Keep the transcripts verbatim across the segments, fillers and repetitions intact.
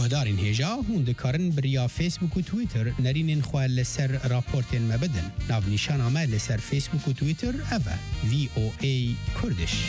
آگادارین هجا هون دکارن بریا فیسبوک و تویتر نرینین خواه لسر راپورتین مبدن ناو نیشان آمه لسر فیسبوک و تویتر اوه وی او ای کردش.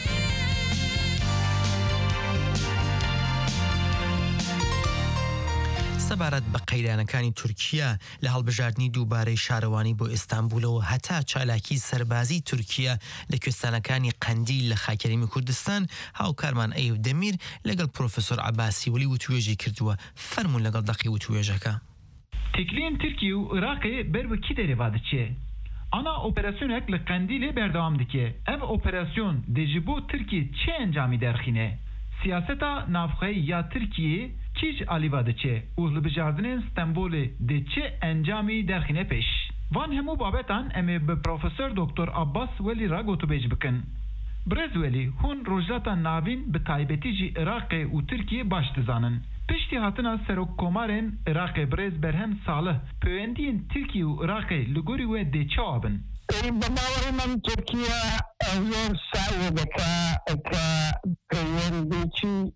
سەبارەت بە قەیرانەکانی تورکیا لە هەڵبژاردننی دووبارەی شارەوانی بۆ ئێستانبولەوە هەتا چالاکی سەربازی تورکیا لە کوێستانەکانی قەندیل لە خاکەریمی کوردستان هاوکارمان ئەیوب دەمیر لەگەڵ پرۆفسۆر عەباسی وەلی وتوێژی کردووە. فەرموون لەگەڵ دەقی وتوێژەکە. تکلین ترکیه و عراقی بر و کی دریوا دچه انا اپراسیونک ل قندیل بردوام دکه اف اپراسیون دجبو ترکیه چه انجامی درخینه سیاستا نافخه یا ترکیه کیج آلیوا دچه و لبجاردن استانبول دچه انجامی درخینه پیش وان همو بابتان امی به پروفسور دکتر عباس ولی را گوتو بیج بکن برز ولی هون روجلاتا ناوین به تایبتی جی عراق و ترکیه باش دزانن پشتی هاتنا سروک کومارن عراق برز برهم صالح پویندین ترکیه و عراق لگوری و دیچه آبن بماوری من ترکیه اویر سعی بکا که پویندی چی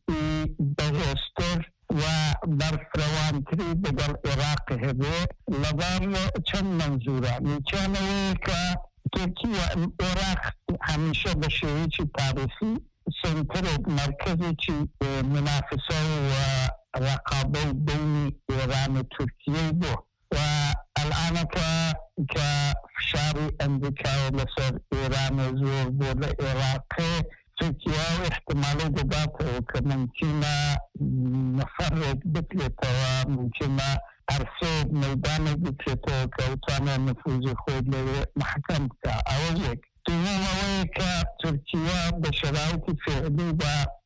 بهستر و برفروانتری بگر عراق هبه لبار چند منظوره میچانه که ترکیه عراق همیشه به شوی چی تاریخی سنتر مرکزی چی منافسه و رقابه بین ایران و ترکیه بو و الان که که فشار امریکا لسر ایران زور بول عراق ترکیه و احتمال دبات که ممکنه نفرد بکلتا و ممکنه عرصه میدان بکلتا که اتانه نفوذ خود محکم که اول یک دوم اولی که ترکیه به شرایط فعلی و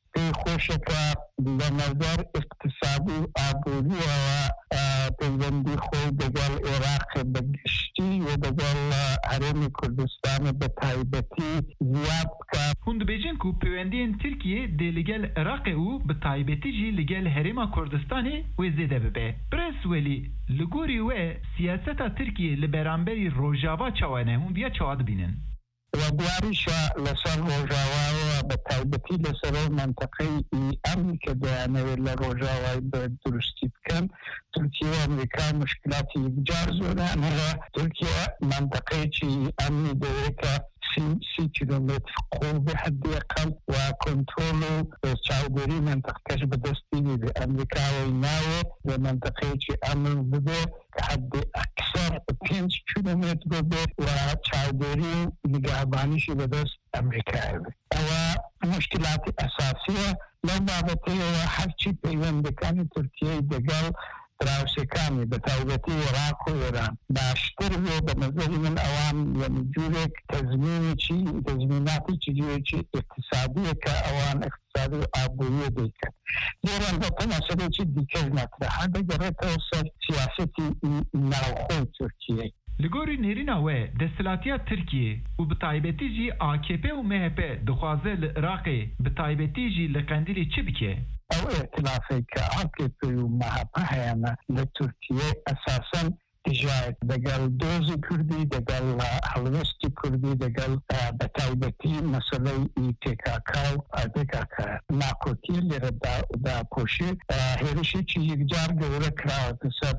خوشکه به نظر اقتصادی آبودی و پیوندی خود دگل عراق بگشتی و دگل حرم کردستان به تایبتی زیاد که هند بیجن کو پیوندین ترکیه دی لگل عراق او به تایبتی جی لگل حرم کردستان و زیده ببه برس ولی لگوری و سیاستا ترکیه لبرانبری روژاوا چوانه هم بیا چواد بینن و دیاریش لسر روژاوا و بتایبتی لسر منطقه ای امن که دیانه لروژاوا درستی بکن ترکیه و امریکا مشکلاتی یکجار زورن و ترکیه منطقه چی امنی دوره که سی, سی کیلومتر قرب حد اقل و کنترل و چاودری منطقه کش بدستی بیده امریکا و ایناوه و منطقه چی امن بده که حد اکثر پنج کیلومتر بده و چاودری نگهبانیش بدست امریکا بده و مشکلات اساسیه لو بابته و هرچی پیوندکانی ترکیه دگل دراوسەکانی بە تایبەتی عێراق و ئێران باشتر بێ بە نەزەری من ئەوان یعنی جورێک تەزمینێکی تەزمیناتێکی جورێکی اقتصادیە کە ئەوان اقتصادی و ئابووریە دەیکەن زۆران بەتە مەسەلێکی دیکەش نەترەها دەگەڕێتەوە سەر سیاسەتی ناوخۆی تورکیە لگوری نیرینا و دستلاتیا ترکیه و به تایبتی جی آ کی پی و مهپ دخوازه لعراقی به تایبتی جی لقندیلی چی بکه؟ او اعتلافی که آ کی پی و مهپ هیانه لترکیه اساساً تجارت دقل دوزی کردی دقل حلوستی کردی دقل بتایبتی مسئله ای تکاکاو دکاکا ناکوتی لیر دا, دا پوشی هیرشی چی یک جار گوره کراوت سر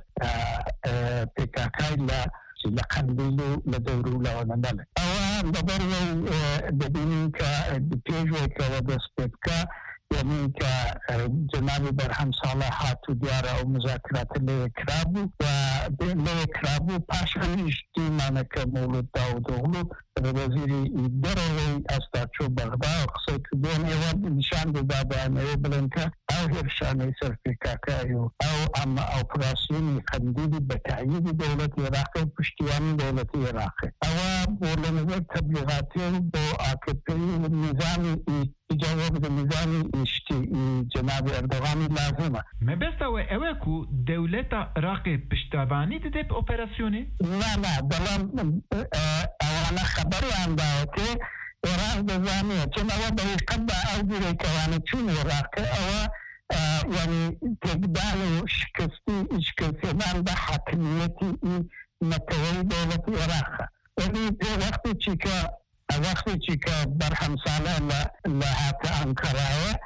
تکاکای لقندیلو لدورو لونمال اوان دبرو دبینی که پیجوی که و دستید که یعنی که جناب برهم صالح هاتو دیاره و مذاکرات لیکرابو و لیکرابو پاشانیشتی مانه که مولود داود اغلو وزیری دروی استاچو بغدا و قصه کدون ایوان نشان داده امه بلن که او هرشانه سرفیکاکایو او اما اپراسیونی خندیدی بتعیید دولت عراقی پشتیانی دولت عراقی او بولنظر تبلیغاتی بو آکپی نظامی جواب نظامی اشتی جناب اردوغانی لازمه مبستا و اوه کو دولت عراقی پشتیبانی دیده به اپراسیونی؟ نه نه دلان اوانا خبری هم داوته ایران بزانیه چون اوه به قبع او دیره کوانه چون عراقی اوه یعنی تقدال و شکستی اشکستیدن به حاکمیتی نتوی دولت عراق یعنی وقتی چی که وقتی چی که برهم ساله لحات انکرایه و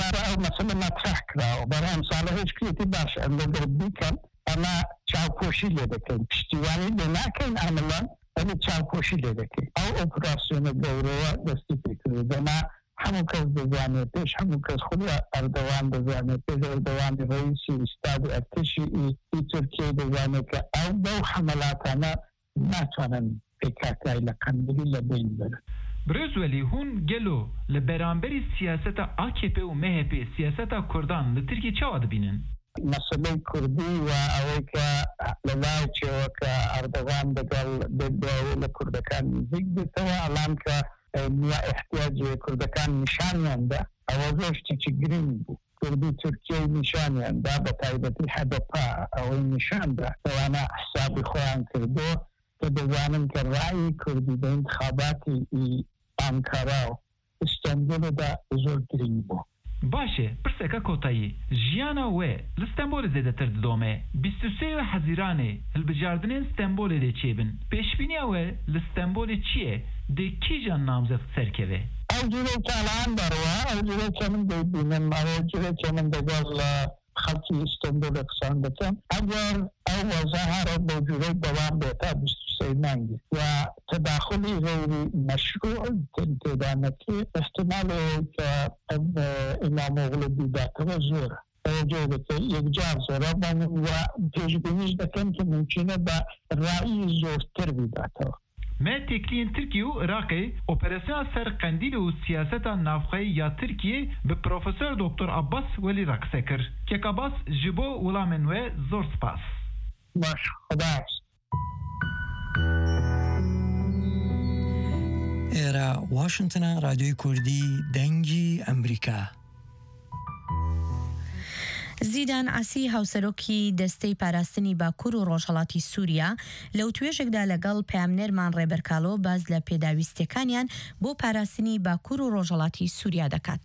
او مثلا مطرح کرا و برای امثال هیچ کلیتی باش اندازه بیکن اما چاوپوشی لیده کن پشتیوانی لنکن عملا اما چاوپوشی لیده کن او اپراسیون گوروه دستی فکر دنا همون کس دزانه پیش همون کس خود اردوان دزانه پیش اردوان رئیسی استاد ارتشی ای, ای ترکیه دزانه که او دو حملاتانا ناتوانن پیکاکای لقندری لبین بره برزولی هون گلو لبرانبری سیاست آ کی پی و مهپی سیاست کردان لترکی چه واد بینن؟ مسئله کردی و اوی که لذای چه و که اردوان دقل بدو لکردکان نزیگ بیتا و الان که نیا احتیاج کردکان نشانیانده اوازوشتی چه گرین بو کردی ترکیه نشانیانده بطایبتی حدپا اوی نشانده و انا حسابی خوان کردو که بزانم که رأی کردی به انتخاباتی آنکارا و استانبول دا زور گرین بو باشه پرسکا کوتایی جیانا و لستانبول زیده تر دومه بیست و سه حزیرانه البجاردنین استانبول ده چه بن پیشبینی و لستانبول چیه ده کی جان نامزد سرکوه او جوره که الان بروا او جوره که من ببینم او جوره که من بگل خلقی استانبول اقسان بکن اگر او وضعه را با جوره دوام بیتا بیست و سه ننگی و تداخلی غیری مشروع تدانتی احتمال که امام اغلو بیداتا و زوره جوره که یک جا زوره بانم و پیشبینیش بکن که ممکنه با رأی زورتر بیداتا ما تکلین ترکیه و عراقی اپراسیون سر قندیل و سیاست نافخه یا ترکیه به پروفسور دکتر عباس ولی رقصه کر که عباس جبو ولامنوه زور سپاس باش خدا هست ایرا واشنطن رادیوی کردی دنگی امریکا زیدان عسی هاوسەرۆکی دەستەی پاراستنی باکوور و ڕۆژهەڵاتی سووریا لەو توێژێکدا لەگەڵ پەیامنێرمان ڕێبەرکاڵۆ باز لە پێداویستەکانیان بۆ پاراستنی باکوور و ڕۆژهەڵاتی سووریا دەکات.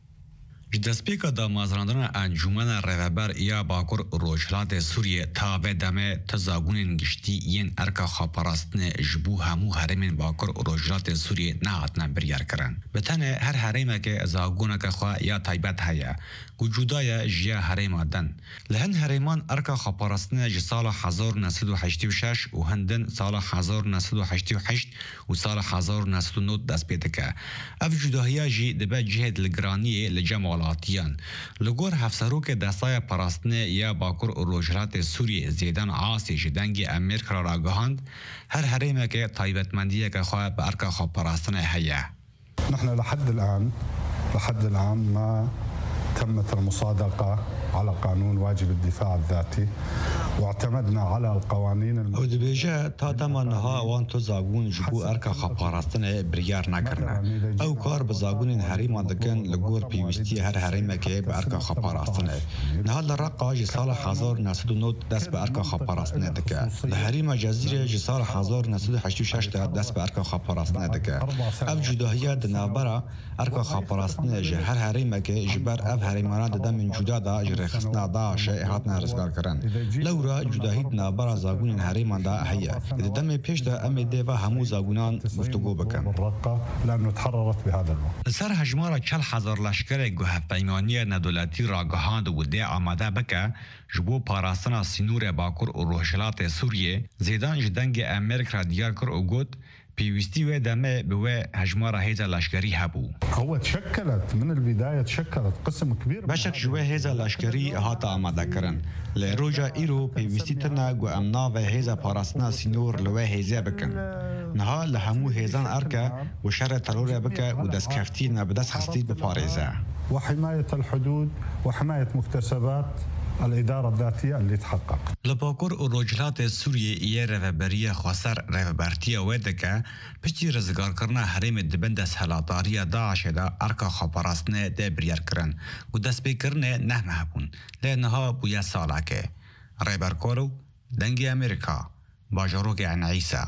دەستپێکە دامازراندنە ئەنجومەنە ڕێبەر یا باکوور ڕۆژهەڵاتê Sûriyê tavê demê tizagûnên giştî yên erka xweparast ji bo hemû herêmên bakur Rojhilatê Sûriyê nehatine biryarkirin. Bi tenê her herêmekê zagûneke xwe ya taybet heye ku cuda ye ji ya herêma din. Li hin herêman erka xweparastinê ji sala hezar û neh sed û heştî û şeş û hindin sala hezar û neh sed û heştî û heşt û sala hezar û neh sed û nod dest pê dike. Ev cudahiya jî dibe cihê dilgiraniyê li cem Latiyan. Li gor hevserokê destaya parastinê ya bakur Rojhilatê Sûriyê Zêdan Asî ji dengê Amerîka ra ragihand her herêmekê taybetmendiyeke xwe bi erka xweparastinê heye. نحن لحد الآن لحد الآن ما تمت المصادقة على قانون واجب الدفاع الذاتي واعتمدنا على القوانين او دبیجه تا دمانها وان تو زاگون جبو ارکا خپاراستنه بریار نکرنه او کار به زاگونین حریم دکن لگور پیوستی هر حریم که به ارکا خپاراستنه نهال رقا جی سال هزار و نهصد و نه دست به ارکا خپاراستنه دکه لحریم جزیره جی سال هزار و نهصد و هشتاد و شش دست به ارکا خپاراستنه دکه او جداهیه دنابرا ارکا خپاراستنه جی هر حریم که جبر اف حریمانه دم من جدا دا جری خصنا داعش هاتنا رزگار کرن لورا جداهید نابرا زاگونین حریمان دا هيا اذا دم پیش دا ام دی و همو زاگونان گفتگو بکن لانه تحررت بهذا الوقت سر هجمارا چل هزار لشکر گوه پیمانی ندولتی را گهاند و دی آماده بکه جبو پاراستنا سینور باکور و روحشلات سوریه زیدان جدنگ امریکا دیار کر و گوت پیوستی و دمه به هجمار هیزا لشکری هبو. هو تشكلت من البداية تشكلت قسم كبير. بشك جوا هیزا لشکری هاتا آماده کرن. لروجا ایرو پیوستی ترنا گو امنا و هیزا پاراستنا سینور لوه هیزا بکن. نها لهمو هیزان ارکا و شر ترور بکه و دست کفتی نبدست خستی بپاريزا. وحماية الحدود وحماية مكتسبات الإدارة الذاتية اللي تحقق. لباكور روجلات سوريا إيه رهبرية خسر رهبرتية ودكا بشتي رزقار كرنا حريم الدبندس هلاتارية داعش دا أركا خبراسنا دا بريار كرن ودس بكرنا نهم هبون لأنها بويا سالاكي رهبر كورو دنجي أمريكا باجروك عن عيسى.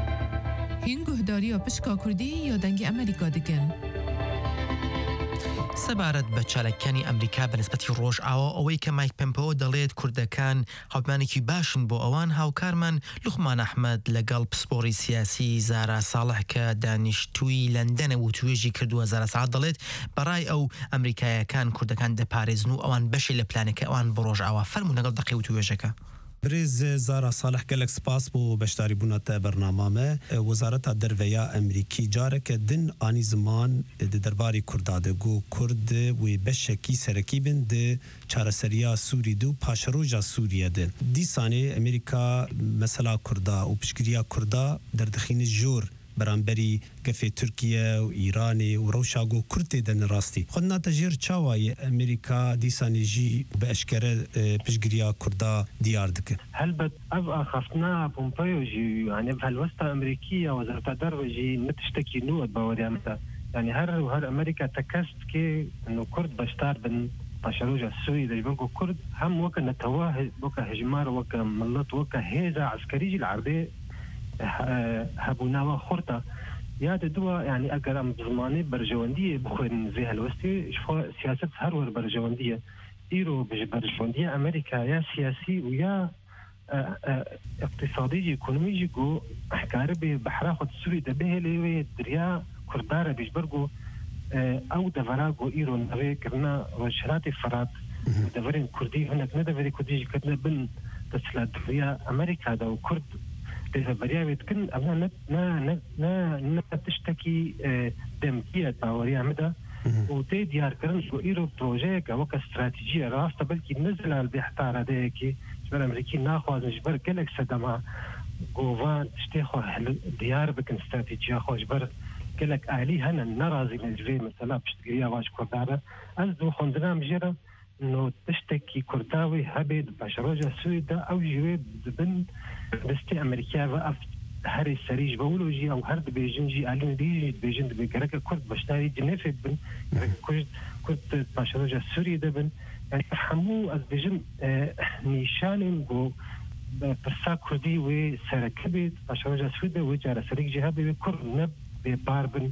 هين گهداری و پشکا کردی یا دنگی امریکا دکن. سەبارەت بە چالەکانی ئەمریکا بەنسبەتی ڕۆژئاوا ئەوەی کە مایک پێمپەوە دەڵێت کوردەکان هاوپمانێکی باشن بۆ ئەوان هاوکارمان لوخمان ئەحمەد لەگەڵ پسپۆڕی سیاسی زارا ساڵح کە دانیشتووی لەندەنە و توێژی کردووە زارا ساڵح دەڵێت بەڕای ئەو ئەمریکایەکان کوردەکان دەپارێزن و ئەوان بەشی لە پلانەکە ئەوان بۆ ڕۆژئاوا فەرموو لەگەڵ دەقی و توێژەکە. برز زارا صالح گلک سپاس بو بشتاری بونات برنامه وزارت درویا امریکی جاره که دن آنی زمان د درباری کرداده گو کرد و بشکی سرکی بن د چارەسەریya سووری دو پاشەڕۆژە سووریە دن دیسانێ ئەمریکا مەسەلا کوردا و پشگیریە کوردا دەردەخینە ژۆر بەرامبەری گەفێ تورکیە و ئیرانێ و ڕەوشاگۆ کورتێ دەن ڕاستی خۆ ناتەژێر چاوایە ئەمریکا دیسانێژی بە ئەشکەرە پشگیریە کوردا دیار دکە هەلبەت ئەv ئاخافتنا پۆمپەیۆژی یانێ هەلوەستە ئەمریکیە وەزارەتە دەرەژی نەتشتێکی نووە باوەریانتە یعنی هەر و هەر ئەمریکا تەکەست کێ کورد بەشدار بن پاشەڕۆژە سووری دەیبەنگۆ کورد هەم وەکە نەتەوە وەکە هژمار وەکە مڵەت وەکە هێزە عسکەریجی لە عەردێ هەبووناوە خورتە یادە دووە یعنی ئەگەر ئەم زمانەی بەرژەوەندیە بخوێن زێ هەلوەستی سیاست هەروەر بەرژەوەندیە ئیرۆ بەرژەوەندیە ئەمریکا یا سیاسی و یا اقتصادیجی ئیکۆنۆمیجی گۆ کارە بێ بەحرا خۆت سووری دەبێ لێوێ دریا کوردارە بێژبەرگۆ ئەو دەڤەرا گۆ ئیرۆ نەوێکردنا ڕۆژهەلاتی فەرات دەڤەرێن کوردی هەنێک نەدەڤەری کوردیژی کردنە بن دەچلات دریا ئەمریکادا و کورد دەڤەریاوێت کردن ئەمە نە تشتێکی دەمکیە باوەریان مدا و تێ دیارکردن بۆ ئیرۆ پرۆژەیەکە وەکە استراتیژیە ڕاستە بەلکی نەزلال بێ حتا ڕادەیەکی ژبەر ئەمریکی ناخوازن ژبەر گەلێک سەدەما گۆڤان تشتێ خۆ دیار بکەن استراتیژیا خۆ ژبەر گەلێک ئالی هەنە نەڕازی لە ژێ مەسەلا پشتگیریە واش کوردارە ئەس دوو خوێندنام ژێرە نۆ تشتێکی کورداوی هەبێت پاشەڕۆژە سووریدا ئەو ژێوێ دبن دەستی ئەمریکا بە ئەف هەری سەریش بە وڵۆژی ئەو هەر دەبێژنجی ئالین دیژی دەبێژن دەبێ گەرەکە کورد بەشداری جنێفێت بن کورد کورد پاشەڕۆژە سووری دەبن یعنی هەموو ئەس بێژم نیشانین بۆ پرسا کوردی وێ سەرەکە بێت پاشەڕۆژە سووریدا وێ چارەسەرێکی هەبێ کورد نە بێبار بن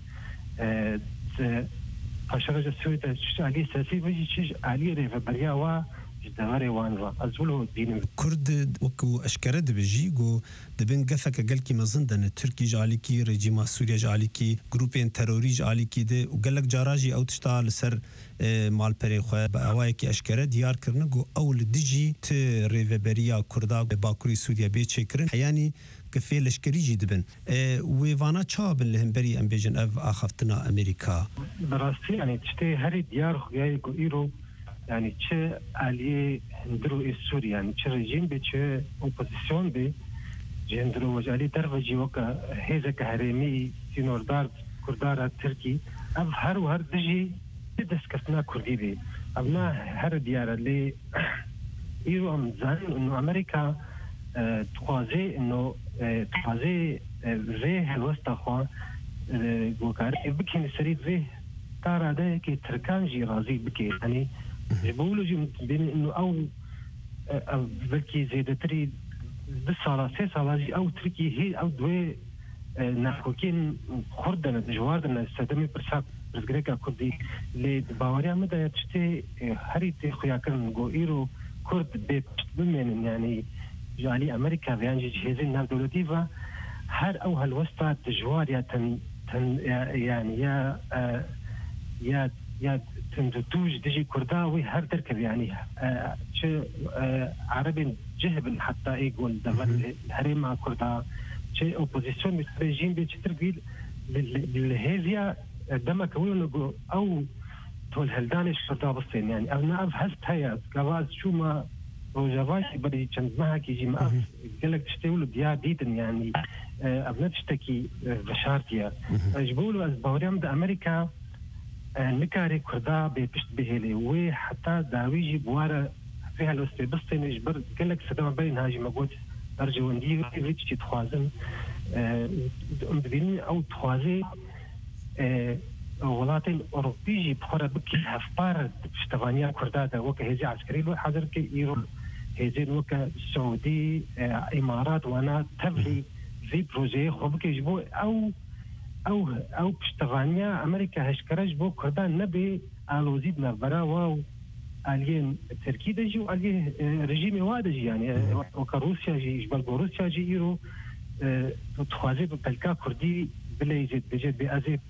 پاشەڕۆژە سووریدا عالی سیاسی بەژی چیش عالی ڕێڤەبەریاوە دەوەرێ وانوە ئەزوڵ دینم کورد وەکو ئەشکەرە دەبێژی گۆ دەبن گەفەکە گەلکی مەزن دەنە تورکیش عالیکی ڕێجیما سووریەش عالیکی گروپێن تەرۆریژ عالیکی دێ و گەلک جاراژی ئەو تشتا لەسەر ماڵپەرێ خۆ بە ئەوایەکی ئەشکەرە دیارکردنە گۆ ئەو لە دژی ت ڕێڤەبەریە کوردا بە باکووری سووریا بێ چێکردن هەیانی گەفێ لەشکریجی دبن وێوانە چاوا بن لە هەمبەری ئەم بێژن ئەڤ ئاخەفتنا ئەمریکا بەڕاستی یعنی تشتێ هەری دیار خوگای گۆ ئیرۆ yani çi aliye hindro Suriye yani çi rejim be çi opozisyon be hindro vajali derveci vaka hezek heremi sinordar kurdara Türkiye ev her ve her diji deskatna kurdi be ama her diyara li İro am zan inu Amerika tuaze inu tuaze ve helwasta xwa gokar bikin seri ve tarada ki Türkan ji razi bike yani بقولوا بين انه او بلكي زيدتري بالصلاة سي صلاة او تركي هي او دوي نحكوكين خردنا جواردنا استدامي برساق برزقريكا كردي اللي باوريا مدى يتشتي هريتي خياكرن نقو ايرو كرد بيت بمين يعني جالي امريكا بيانجي جهازين ناف دولتيفا هر او هالوسطة تجوار يا تن, تن يعني يا يا يا تندوج دجي كرداوي هر تركب يعني شو عربي جهب حتى يقول دبل الهرم مع كردا شيء اوبوزيسيون ريجيم بيترقيل للهيزيا دما كونوا او تول هلدانش كردا بسين يعني انا اف هست هيا كواز شو ما روجافاش بدي چند ما كيجي ما قالك تشتغلوا ديا ديدن يعني ابنت تشتكي بشارتيا اجبولوا از باوريام د امريكا نكاري كردا بيشت بهلي وي حتى داويجي بوارا فيها الوسطي بسطين يجبر قالك سدما بين هاجي مقود أرجو أن دي ريتشي تخوازن أم ببيني أو تخوازي ولاتين أوروبيجي بخورا بكي هفبار بشتفانيا كردا دا وكا هزي عسكري لو حاضر كي إيرو هزين وكا سعودي إمارات وانا تبلي في بروجي خوبكي يجبو أو او او پشتوانیا امریکا هشکرش بو کردان نبی آلوزید نبرا و آلین ترکی دجی و آلیه رژیم وادجی یعنی وکا روسیا جی جبال بو روسیا جی ایرو تخوازی به پلکا کردی بلیجد بجد بی ازید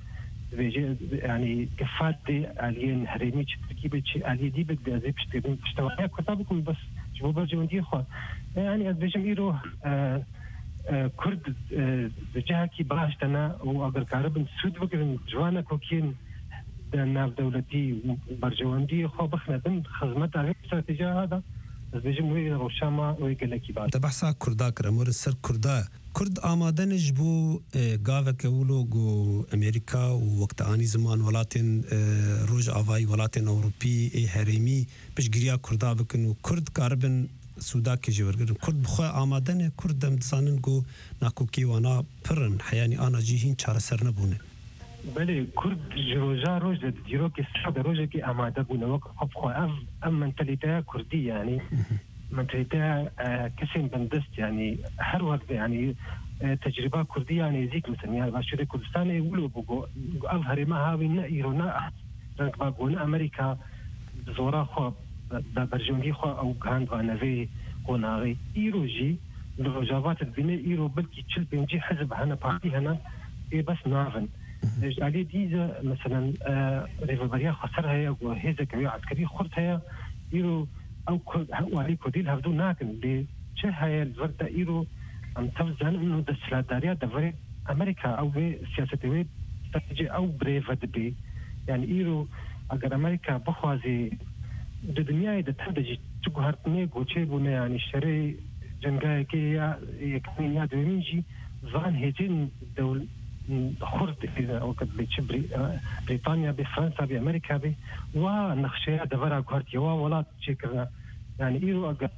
يعني كفات دي آليين هرمي تركي بتشي آلية دي بدي أزيد بشتغل بشتغل كتابكم بس شو برجع عندي خا يعني أزبجم إيرو آه آه كرد آه جهة كي براشتنا وأقدر كاربن سود بقرن جوانا كوكين ناف دولتي برجع عندي خا بخنا بن خدمات على استراتيجية هذا أزبجم وين روشاما ويقلكي بعد تبحث كردا كرمور السر كردا كرد آمادن جبو گاوه که ولو گو امریکا و وقت آنی زمان ولاتن روج آوای ولاتن اوروپی ای هریمی پشگیریا کردا بکن و کرد کاربن سودا که جورگرن کرد بخواه آمادن کرد دم دزانن گو ناکوکی وانا پرن حیانی آنا جی هین چاره سر نبونه بله کرد جروجا روج دیرو که ساد روجه که آماده بونه وقت خب ام منتلیته کردی یعنی منتهيتها كسين بندست يعني هر وقت يعني تجربة كردية يعني زيك مثلا يعني باشوري كردستان يقولوا بقو أظهر ما هاوي نائرونا رنك باقونا أمريكا زورا خو برجونجي خو أو غاند وانوي قناغي إيروجي الرجاوات البناء إيرو بلكي تشل بينجي حزب هنا بارتي هنا إيه بس نافن علي ديزا مثلا ريفالبريا خسرها وهيزا كوي عسكري خرطها إيرو أو وعلي كوديل هفدو ناكن لي چه هاي الورد إيرو أم تفزن إنه دستلاداريا دفري أمريكا أو بي سياستي تجي أو بريفد بي يعني إيرو أجر أمريكا بخوازي الدنيا إذا تهدج تقهرتني قوتشي بنا يعني شري جنگاي كي يكمن يا دومينجي ظان هيجين دول خرد إذا وقت بتشبري بريطانيا بفرنسا بأمريكا بي ونخشيها دفرها كارتيا ولا تشكرنا يعني إيرو أجر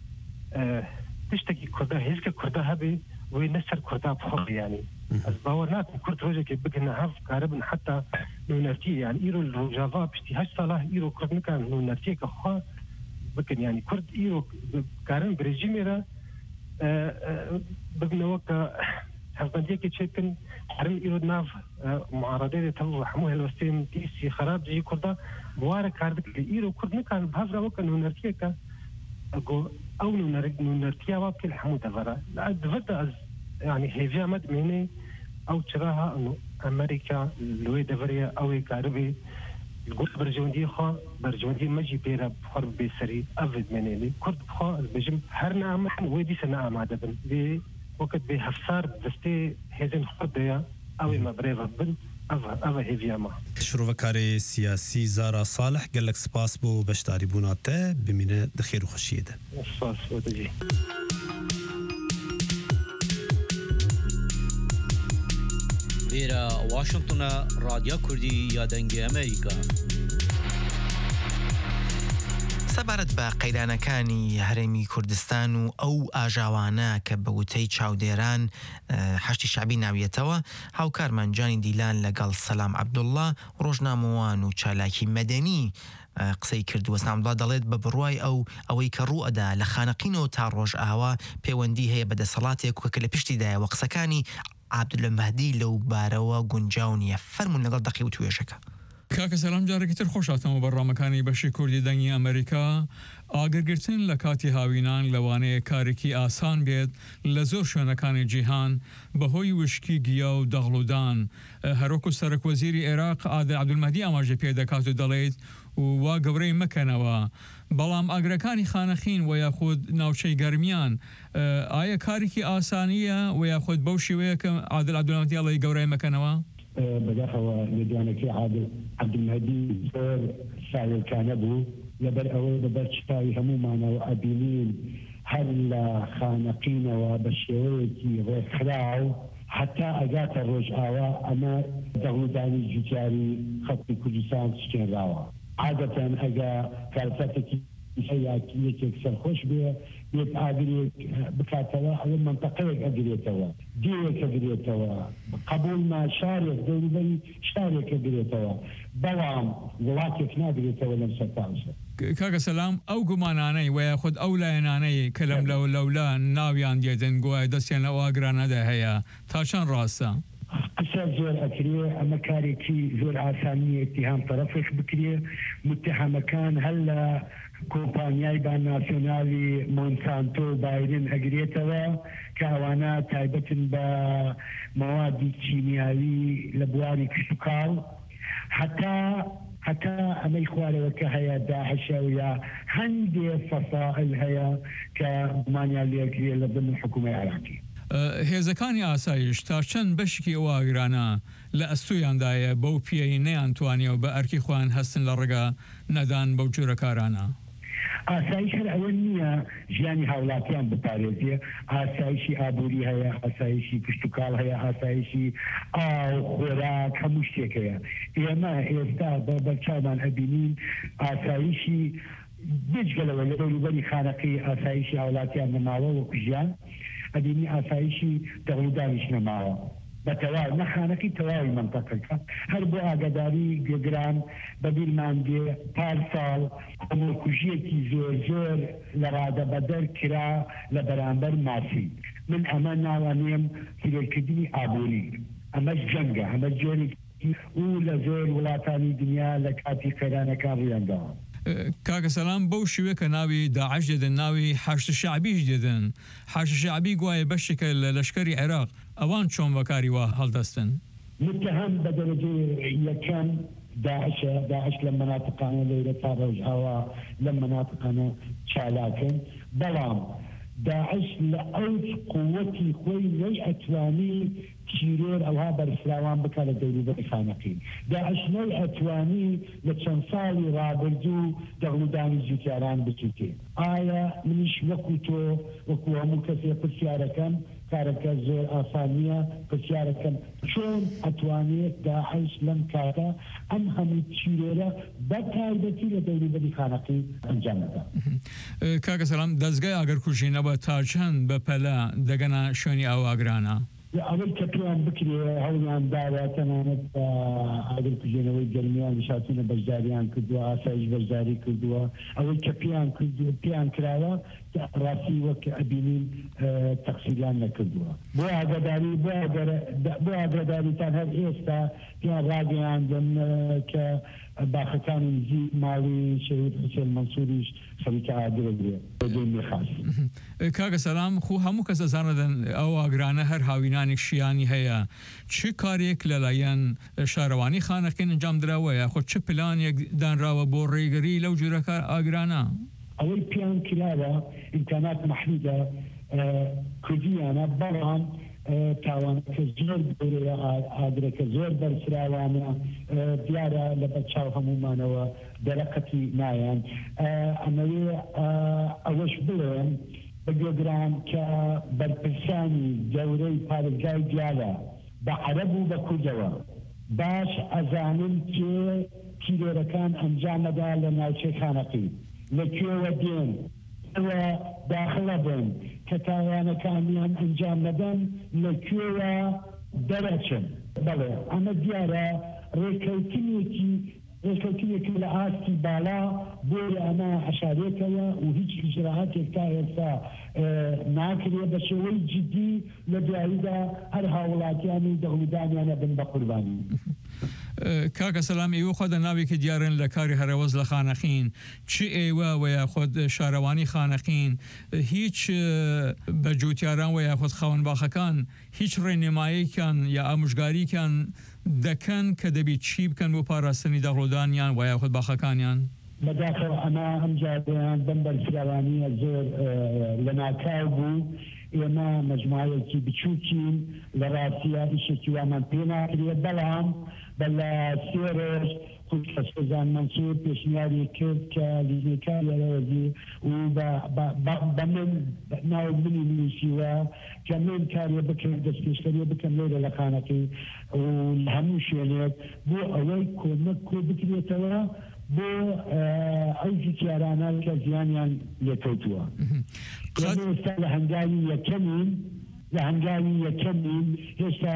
أه تشتكي كردا هيزك كردا هبي وينسر كردا بحر يعني الباورنات كرد روجا كي بقنا هاف كاربن حتى نونرتي يعني إيرو الرجافا بشتي هاش صلاح إيرو كرد نكان نونرتي كخوا بكن يعني كرد إيرو كارن بريجيميرا أه بقنا وكا هفبندية كي تشكن حرم إيرو ناف معارضة تبو حموه الوستين تيسي خراب جي كردا بوارك كاردك إيرو كرد نكان بهافرا وكا نونرتي كا أقول أو نرجع نرتيا وابكي حمودة فرا لا دفدا يعني هيفيا مد مني أو تراها إنه أمريكا لوي دفريا أو يقاربي الجول برجوندي خا برجوندي مجي بيرا بحرب بيسري أفد مني لي كرد خا بجم هرنا أمن ودي سنة أمادة بن بي وقت بهفسار دستي هزن خرديا أو ما بريفا بن أفا أفا هيفيا ما شروفكاري سياسي زارا صالح قال لك سباس بو بشتاري بوناته بمينة دخير وخشية ده سباس ودجي فيرا واشنطن راديو كردي يادنجي أمريكا سەبارەت بە قەیرانەکانی هەرێمی کوردستان و ئەو ئاژاوانە کە بە وتەی چاودێران حەشتی شعبی ناویەتەوە هاوکارمان جانی دیلان لەگەڵ سەلام عەبدوڵڵا ڕۆژنامەوان و چالاکی مەدەنی قسەی کردووە. سەلام عەبدوڵڵا دەڵێت بە بڕوای ئەو ئەوەی کە ڕوو ئەدا لە خانەقینەوە تا ڕۆژ ئاوا پەیوەندی هەیە بە دەسەڵاتێک کە لە پشتیدایەوە قسەکانی عەبدولمەهدی لەو بارەوە گونجاو نییە. فەرموون لەگەڵ دەقی و توێژەکە. کاکە سەلام جارێکی تر خۆشاتەوە بەڕامەکانی بەشی کوردی دەنگی ئەمریکا. ئاگرگرتن لە کاتی هاوینان لەوانەیە کارێکی ئاسان بێت لە زۆر شوێنەکانی جیهان بەهۆی وشکی گیا و دەغڵودان. هەروەکو سەرۆکوەزیری عێراق عادل عەبدولمەهدی ئاماژەی پێ دەکات و دەڵێت وا گەورەی مەکەنەوە. بەڵام ئاگرەکانی خانەخین و یاخود ناوچەی گەرمیان ئایا کارێکی ئاسانیە و یاخود بەو شێوەیە کە عادل عەبدولمەهدی ئەڵێ گەورەی مەکەنەوە؟ بداخەوە لێدوانەکەی عادل عەبدولمەهدی زۆر ساوێکانە بوو لەبەر ئەوەی بەبەر چاوی هەمومانەوە ئەبینین هەر لە خانەقینەوە بە شێوەیەکی ڕێکخراو حتا ئەگاتە ڕۆژ ئاوا ئەمە دەغڵودانی جوتیاری خەڵکی کوردستان سکێنراوە. عادەتەن ئەگە کارەساتێکی هەیەکی یەکێک سەرخۆش بێ یەک ئاگرێک بکاتەوە ئەوە منتەقەیەک ئەگرێتەوە دیوێک ئەگرێتەوە قبولما شارێک دەوروبەری شارێک ئەگرێتەوە بەڵام وڵاتێک ناگرێتەوە لەم سەرتاوسە. کاکە سەلام ئەو گومانانەی وە خود ئەو لایەنانەی کە لەم لەو لەولا ناویان دێتن گوایە دەستیان لەو ئاگرانەدا هەیە تا چەند ڕاستە؟ قسە زۆر ئەکرێ ئەمە کارێکی زۆر ئاسانی اتهام طرفێک بکرێ متهمەکان هەر لە کۆمپانیای بان ناسیۆنالی مۆنسانتۆ بایرن ئەگرێتەوە کە ئەوانە تایبەتن بە مەوادی کیمیاوی لە بواری کشت و کاڵ حتا حتا ئەمەی خوارەوە کە هەیە داعشە و یا هەندێ فەسائل هەیە کە گومانیان لێکرێ لە بن حکوومەتی عێراقی. هێزەکانی ئاسایش تا چەند بەشکی ئەو ئاگرانە لە ئەستویاندایە بەو پیەی نەیانتوانێ و بە ئەرکی خۆیان هەستن لە ڕێگا نەدان بەو جۆرە کارانە. ئاسایش هەر ئەوە نییە ژیانی هاوڵاتیان بپارێزیە ئاسایشی ئابووری هەیە ئاسایشی کشت و کاڵ هەیە ئاسایشی ئاو خۆراک هەموو شتێک هەیە ئێمە ئێستا بە بەرچاومان ئەبینین ئاسایشی بێجگەلەوە لە دەوروبەری خانەقی ئاسایشی هاوڵاتیان نەماوە وەکو ژیان ئەبینی ئاسایشی دەوڵدانیش نەماوە بە تەواو نەخانەکەی تەواوی منتەقەکە هەر بۆ ئاگاداری گەگران بەبیرمان دێ پار ساڵ هەمووکوژیەکی زۆر زۆر لە ڕادە بەدەر کرا لە بەرامبەر ماسی من ئەمە ناوانێم هیرۆکردنی ئابووری ئەمەش جەنگە ئەمە جۆرێکی و لە زۆر وڵاتانی دنیا لە کاتی خێرانەکان ڕوویانداوە. کاکە سەلام بەو شێوە کە ناوی داعش دێدن ناوی حەشد شەعبیش دێدن حەشد شەعبی گوایە بەشێکە لە لەشکەری عێراق ئەوان چۆن بەکاری وا هەڵدەستن متهم بە دەرەجە یەکەم داعشە داعش لە مناتقانە لەیرە تا ڕۆژئاوا لە مناتقانە چالاکن بەڵام داعش لە ئەوج قووەتی خۆی نەی ئەتوانی تیرۆر ئەوها بەرفراوان بکە لە دەوروبەری خانەقی داعش نەی ئەتوانی لە چەند ساڵی ڕابردوو دەغڵودانی جوتیاران بچوتێ ئایا منیش وەکو تۆ وەکو هەموو کەسێ پرسیارەکەم کارەکە زۆر ئاسانیە پرسیارەکەم چۆن ئەتوانێت داعش لەم کاتە ئەم هەموو تیرۆرە بە تایبەتی لە دەوروبەری خانەقی ئەنجام بدات. کاکە سەلام دەستگای ئاگرکوژینەوە تا چەند بە پەلە دەگەنە شوێنی ئەو ئاگرانە ئەوەی کە پێیان بکرێ هەڵیان داوە تەنانەت بە ئاگرکوژێنەوەی گەرمیان شاتونە بەشداریان کردووە ئاسایش بەشداری کردووە ئەوەی کە پێیان کردو پێیان کراوە ڕاستی وەک ئەبینین تەقسیریان نەکردووە بۆ ئاگاداری بۆ ئاگاداریتان هەر ئێستا پێیان ڕاگەیاندن کە باخەکانی نزی ماڵی شەهید حوسێن مەنسووریش خەریکە ئاگرە بێ بەدەی مێخاست. کاکە سەلام خو هەموو کەس دەزانن ئەو ئاگرانە هەر هاوینانی شیانی هەیە چ کارێک لەلایەن شارەوانی خانەکەن ئەنجام دراوەیە خۆ چ پلانێک دانراوە بۆ ڕێگەری لەو جۆرە ئاگرانە ئەوەی پیان کراوە ئیمکانات محدودە کوردیانە بەڵام تاوانەکە زۆر گەورەیە ئاگرەکە زۆر بەرفراوانە دیارە لە بەرچاو هەمومانەوە دەرەقەتی نایەن ئەمەوێ ئەوەش بڵێن بەگوێگران کە بەرپرسانی گەورەی پارێزگای دیارە بە عەرەب و بە کوردەوە باش ئەزانن کێ تیرۆرەکان ئەنجامەدا لە ناوچەی خانەقی لەکوێوە دێن ئەوە داخڵە بن کە تاوانەکانیان ئەنجام نەدەن لەکوێوە دەرەچن بەڵێ ئەمە دیارە ڕێکەوتنێکی ڕێکەوتنێکی لە ئاستی باڵا بۆی ئەمە عەشارێتەوە و هیچ ئیجراعاتێک تا ئێستا ناکرێ بە شێوەی جدی لە دواییدا هەر هاوڵاتیانی دەوڵدانیانە بن بە قوربانی. کاکە سەلام ئێوە خۆ ناوێکی دیارن لە کاری هەرەوەز لە خانەخین چی ئێوە وەیە خۆت شارەوانی خانەخین هیچ بە جوتیاران وەیە خۆت خاوەن باخەکان هیچ ڕێنێماییکان یا ئامۆژگاریکان دەکەن کە دەبێت چی بکەن بۆ پاراستنی دەڕۆدانیان وایە خۆت باخەکانیان بەداخەوە ئەمە ئەم جاریان بەم بەرفراوانیە زۆر لە ناکاو بوو ئێمە مەجموعەیەکی بچووکین لە ڕاستیە ئیشێکی وامان پێ ناکرێت بەڵام بەلا سێ ڕۆژ خودکەسەزان مەنسوور پێشنیاری کرد کە لیزێکاری لەوەزی و بە من ناو منی نووسیوە کە من کاریە بکەم دەستپێشکەریە بکەم لێرە لە خانەکەی و هەموو شوێنێک بۆ ئەوەی کۆمەک کۆ بکرێتەوە بۆ ئەو جوتیارانە کە زیانیان لێکەوتووە ئێستا لە هەنگاوی یەکەمین لە هەنگاوی یەکەمین هێشتا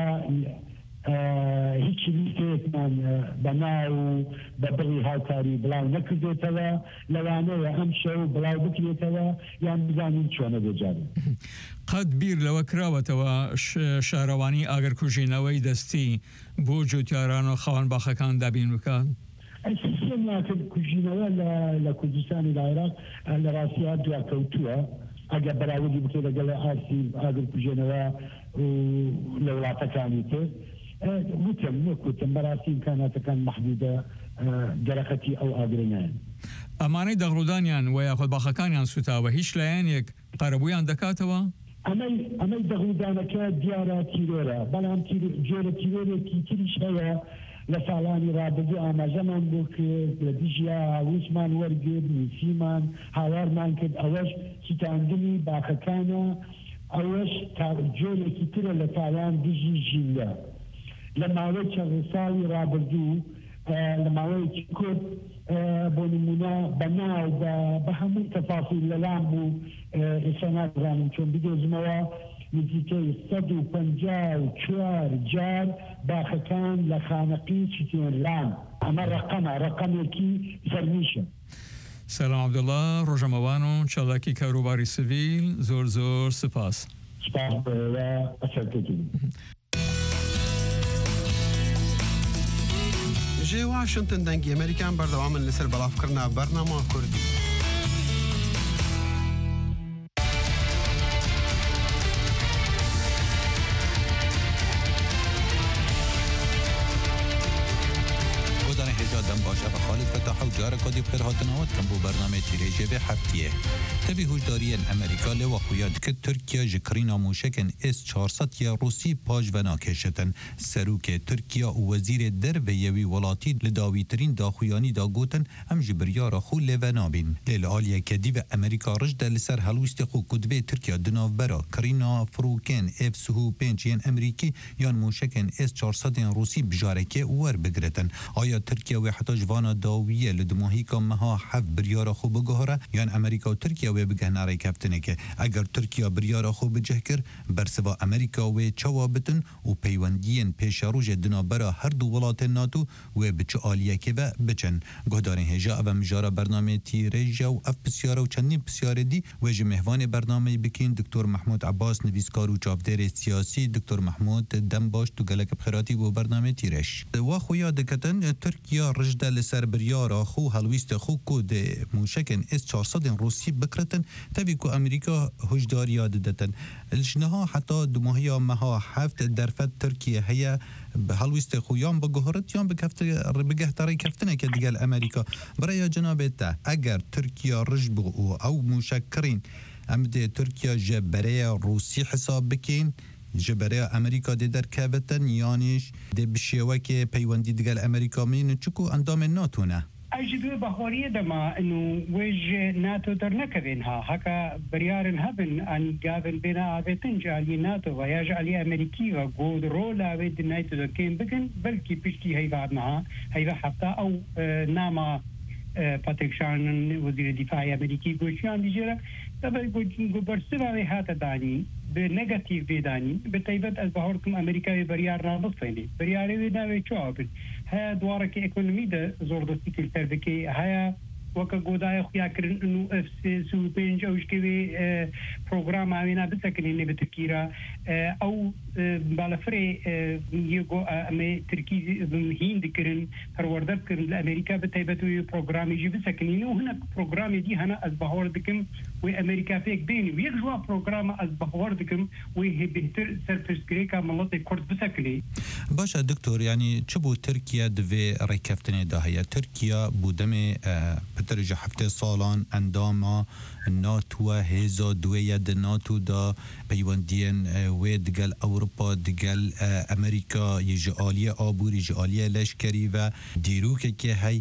هیچی لیستێکمان بەناو بە بڕی هاوکاری بڵاو نەکردێتەوە لەوانەیە ئەم شەو بڵاو بکرێتەوە یان بزانین چۆنە بێجارێت. قەت بیر لەوە کراوەتەوە شارەوانی ئاگرکوژینەوەی دەستی بۆ جوتیاران و خاوەن باخەکان دابین بکات؟ کوژینەوە لە کوردستانی لە عێراق لە ڕاستیات دواکەوتووە ئەگە بەراوردی بکە لەگەڵ ئاسی ئاگرکوژێنەوە لە وڵاتەکانی تر وتم وەکوتم بەڕاستی ئیمکاناتەکان مەحدودە دەرەخەتی ئەو ئاگرێنیان ئەمانەی دەغڵودانیان و یاخود باخەکانیان سوتاوە هیچ لایەنێک قەرەبوویان دەکاتەوە؟ ئەمەی ئەمەی دەغڵودانەکە دیارە تیرۆرە بەڵام جۆرە تیرۆرێکی تریش هەیە لە ساڵانی ڕابردوو ئاماژەمان بۆ کرد لە دیژیا هاووسمان وەرگرت نووسیمان هاوارمان کرد ئەوەش سوتاندنی باخەکانە ئەوەش جۆرێکی ترە لە تاوان دژی ژینە لە ماوەی چەند ساڵی ڕابردوو لە ماوەیەکی کورد بۆ نمونە بەناو بە هەموو تەفاسیل لەلام بوو ئێستا نازانم چۆن بدۆزمەوە نزیکەی سەد و پەنجا و چوار جار باخەکان لە خانەقی چتێنران ئەمە ڕقەمە ڕقەمێکی فەرمیشە. سەلام عەبدوڵڵا ڕۆژەمەوان و چالاکی کاروباری سڤیل زۆر زۆر سپاس. سپاس بەوە ئەسەرکردن. جێ واشنتن دەنگی ئەمریکان بەردەوامن لەسەر بەڵافکردنا بەرنامە کوردی. جارە کۆدی بخێرهاتنەوەت کەم بۆ بەرنامەی تیرێژێ هەفتیە تەبی هوشداریên ئەمریکا لێ وەخویا دکرد تورکیا ji kirîna mûşekên S çar sed ya Rûsî paş ve nakeşetin. Serokê Tirkiya û wezîrê derveyê wî welatî li dawîtirîn daxuyanî da gotin em ji biryara xwe lêve nabîn. Lê li aliyeke dî ve Amerîka rij de li ser helwîstê xwe ku divê Tirkiya di navbera kirîna firokên F sihû pênc yên Amerîkî yan mûşekên S çar sedên Rûsî bijarekê werbigiritin. Aya Tirkiya wê heta ji vana dawiye li dimahîka meha hev biryara xwe biguhere yan Amerîka û Tirkiya wê bigihne rêkeftineke. Eger Tirkiya biryara xwe bicih kir bersiva Amerîka wê çawa bitin û peywendiyên pêşerojê di navbera her du welatên NATO wê bi çi aliyekê ve biçin. Guhdarên hêja ev mijara bernamê tîrêja û ev pisyara û çendîn pisyarê dî wê ji mêhvanê bernameyê bikîn Diktor Mahmud Abbas nivîskar û çavdêrê siyasî Diktor Mahmud Dembaş tu gelek bixêratî bû bernamê tîreş. Wa xuya diketin Tirkiya rij de li ser biryara xwe helwîstê xwe ku di mûşekên S çar sedên Rûsî bikiritin tevî ku Amerîka hojdariya didetin. Ji niha heta du mahiya meha heft derfet Tirkiye heye bi helwîstê xwe yan biguhirit yan bigehta rêkeftineke digel Amerîka. Biraya cenabê te eger Tirkiya rij bû û ew mûşek kirîn em dê Tirkiya ji bereya Rûsî hesab bikên ji bereya Amerîka dê derkevitin yanîş dê bi şêwekê peywendî digel Amerîka mînin çiku endamên NATO ne. أجد بخورية دما إنه وج ناتو درنكبينها هكا بريارن هبن أن جابن بنا عبتن جالي ناتو ويجعلي أمريكي وجود رولا بيد ناتو دكين بكن بلكي بشتي هي بعدها هي حتى أو ناما باتكشان وزير الدفاع الأمريكي جوشيان ديجرا طبعا جو برسوا هذا داني بنيجاتيف بداني بتيبت أزبهوركم أمريكا بريار نابصيني بريار بدنا شعبن هيا دوارك إقتصادي ده زور دستي كل هيا وكا قوداي خويا كرن انو اف سي سو بينج اوش كوي بروغرام عوينا بسكنين بتكيرا او بالفري يغو امي تركي هند كرن پروردب كرن لامريكا بتيبتو بروغرام يجي بسكنين وهنا بروغرام دي هنا ازبهور دكم وامريكا فيك بيني ويجوا بروغرام ازبهور دكم وهي بهتر سيرفيس كريكا مناطق كرد بسكني باشا دكتور يعني چبو تركيا دوي ريكفتني داهية تركيا بودمي بترجع هفته سالان انداما ناتو هزا دویه د ناتو دا پیوندین و دگل اوروپا دگل امریکا یجعالی آبوری جعالی لشکری و دیروکه که هی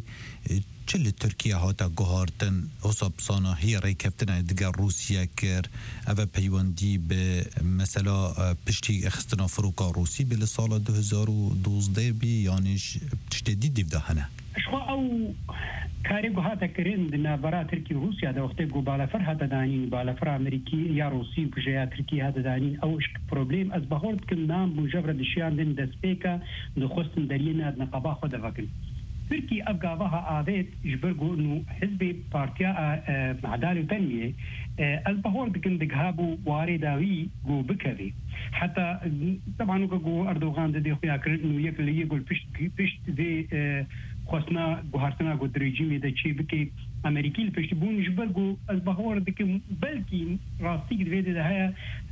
چل ترکیه هاتا گوهارتن اصاب سانا هی ریکفتن دگل روسیه کر او پیوندی به مثلا پشتی اخستنا فروکا روسی به سال دو هزار و دوزده بی یعنیش تشتدی دیو دهنه شو او كاري هذا كرين دنا برا تركي وروسيا ده وقت جو بالافر هذا داني بالافر امريكي يا روسي بجاي تركي هذا داني او ايش بروبليم از بهورت كم نام مجرد شيان دن دسبيكا نخستن درينا نقبا خد فكن تركي أبقى بها آذات جبرقوا إنه حزب بارتيا عدالة وتنمية البهور دكن دقهابو وارداوي جو بكذي حتى طبعا جو أردوغان دي خويا كرن إنه يك اللي يقول فيش فيش ذي خصنا جوهرتنا جو دريجيم ده شيء بكي أمريكي الفيش بون جبرقوا البهور دكن بلكي راستيك دفيد ده هيا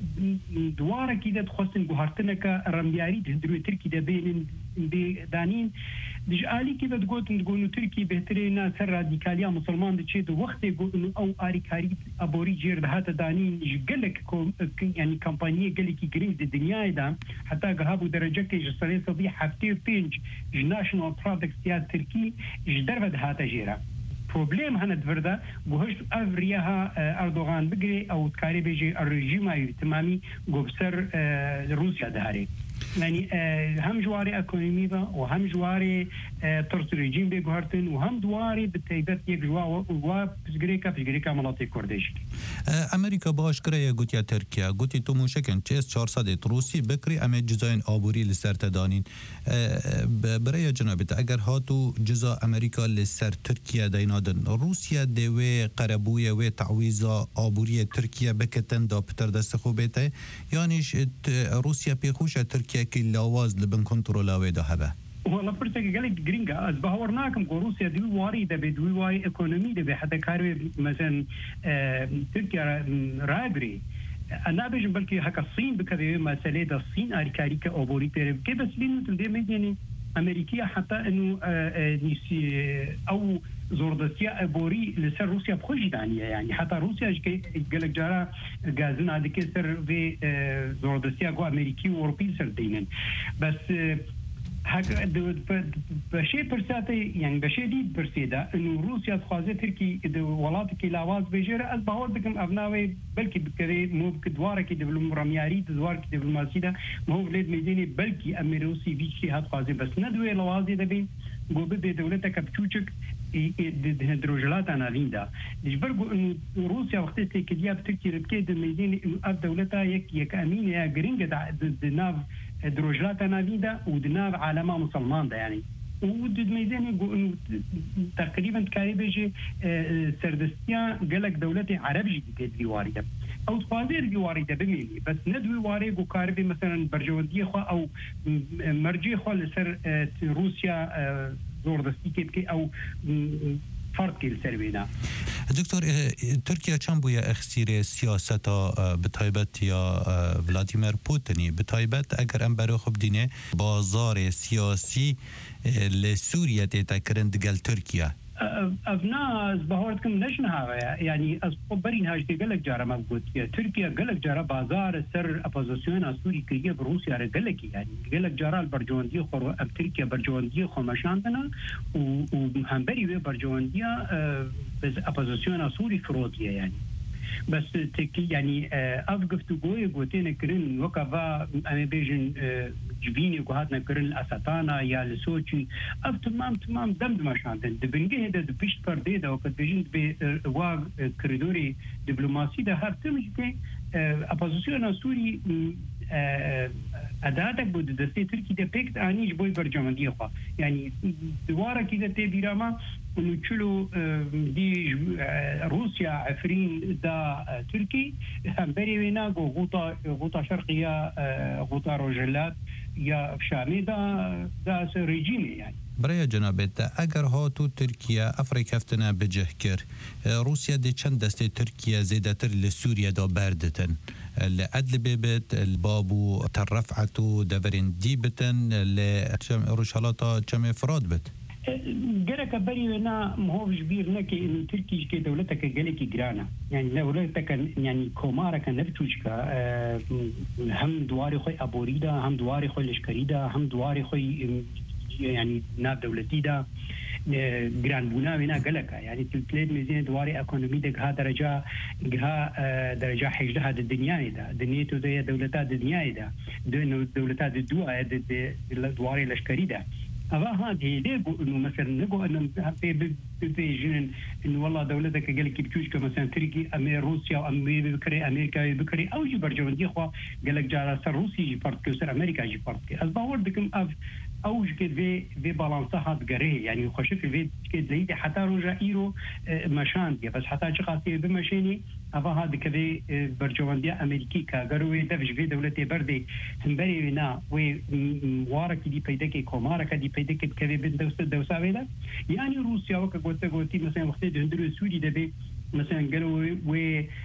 دوارة كده خصن جوهرتنا كرمياري تهدرو تركي ده بين دانين دج آلی که بد گوتن دگونو ترکی بهترین سر رادیکالیا مسلمان دچه دو وقتی گوتن او آریکاری ابوری جیر ده هات دانین جگلک یعنی کمپانی گلکی گرینگ د دنیای دا حتی گهابو درجه که جسری صدی هفته پنج ناشنال پرودکت یا ترکی جدر ود هات جیرا problem هنه دورده گوهش افریها اردوغان بگری او تکاری بیجی الرژیم تمامی گوبسر روسیا داره يعني هم جواري اكونومي وهم جواري ترس ريجيم بيغارتن وهم دواري بالتيبت يك جوا و بزغريكا بزغريكا مناطق كردش امريكا باش كريا گوتيا تركيا گوتي تو موشكن چيس چهارصد روسي بكري ام جزاين ابوري لسر تدانين بريا جنابت اگر هاتو جزا امريكا لسر تركيا دينادن روسيا دوي قربويا و تعويزا ابوري تركيا بكتن دا بتر دست خوبته يانيش روسيا بيخوش تركيا كي لاواز لبن كنترولا ويدا هبه والله برتك قالك جرينجا از بهورناكم روسيا دوي واري ده بدوي واي ايكونومي ده حتى كاري مثلا تركيا راغري انا بجن بلكي هكا الصين بكذا مساله ده الصين اريكاريكا اوبوري بير كيف بس لين تندي مديني امريكيه حتى انه نسي او زوردسيا ابوري لسر روسيا بخوجي دانيه يعني حتى روسيا قالك جارا غازنا هذيك سر في زوردسيا جو امريكي واوروبي سر دينن بس هكا بشي برساتي يعني بشي دي برسيدا انه روسيا تخازي تركي ولات كي لاواز بيجر البهور دكم ابناوي بلكي بكري مو بكدواره كي دبلوم رمياري دوار كي دبلوماسي ده مو ولاد ميداني بلكي اميروسي بيشي هات خازي بس ندوي لوازي دبي جو بده دولتك بتوچك هندروجلات انا ليندا دجبرغو انه روسيا وقت تكديا بتركي ربكي دميداني انه اب دولتها يك يك امين يا جرينجا دناف دروجلات نافيدا ودناف عالمه مسلمان ده يعني ود ميداني انه تقريبا تكاري بيجي سردستيا قالك دولتي عربي دي وارده او تفاضير دي وارده بميني بس ندوي واري جو كاربي مثلا برجوندي خو او مرجي خو لسر روسيا زوردستي كي او فرق السربينا دكتور تركيا كم بويا اخسير سياسة بتايبت يا فلاديمير بوتيني بتايبت اگر ام برو خب دينه بازار سياسي لسوريا تتكرن دقل تركيا ابناء بهورتكم نشنها يعني برين هاج قالك جارة ما قلت تركيا قالك جارة بازار سر اپوزيسيون سوري كيه بروسيا قالك يعني قالك جارة البرجواندية خو اب تركيا برجواندية خو مشانتنا وهم بري برجواندية بس اپوزيسيون سوري فروتيا يعني بس تكي يعني افقفتو قوي قوتين كرن وكفا انا بيجن جبيني وهاتنا كرن الاساتانا يا لسوتشي اف تمام تمام دم دمشانتن دبنجه ده دبيش بردي ده وقت بيجن بوا كريدوري دبلوماسي ده هر تمجتي اپوزيسيون سوري اداتك بود دستي تركي ده بيكت انيش بوي برجمندي خو يعني دواره كده تي بيراما انه تشلو دي روسيا عفرين دا تركي هم بري وينا غوطا غوطا شرقيه غوطا روجلات يا شامي دا دا ريجيمي يعني برای جنابت اگر هاتو ترکیه افریقا فتنا بجه کر روسیا دی چند دسته ترکیه زیدتر لسوریا دا بردتن لعدل بيبت البابو ترفعتو دفرين ديبتن لروشالاتا كم افراد بت جرك بري هنا مهوش كبير نكي انه تركي كي دولتك جالكي جرانا يعني دولتك يعني كومارا كان نفتوشكا هم دواري خوي ابوريدا هم دواري خوي لشكريدا هم دواري خوي يعني ناب دولتي دا جران بونا وينا قلقا يعني تلتليد ميزين دواري اكونومي دك ها درجة ها درجة حجدة هذا الدنيا دا دنيتو دا دولتات الدنيا دا دولتات الدوا دواري لشكري دا أبا هذه ليقو إنه مثلا نقول إنه في بيجين إنه والله دولتك قال لك بتوش كمثلا تركي أمير روسيا وأمير بكري أمريكا بكري أو جي برجوان دي خوا قال لك جارا سر روسيا جي فرد كوسر أمريكا جي فرد كي أصبح وردكم أف اوج كده في في بالانسها تقريه يعني خوش في في كده ليدي حتى رجع ايرو مشان بس حتى شخصي بمشيني افا هذا كذا برجوانديا امريكي كاغروي دفش في دولتي بردي همبري هنا ووارك دي بيدك كومارك دي بيدك كذا بندوس دوسا ولا يعني روسيا وك قلت قلت مثلا وقت هندرو سوري دبي مثلا قالوا و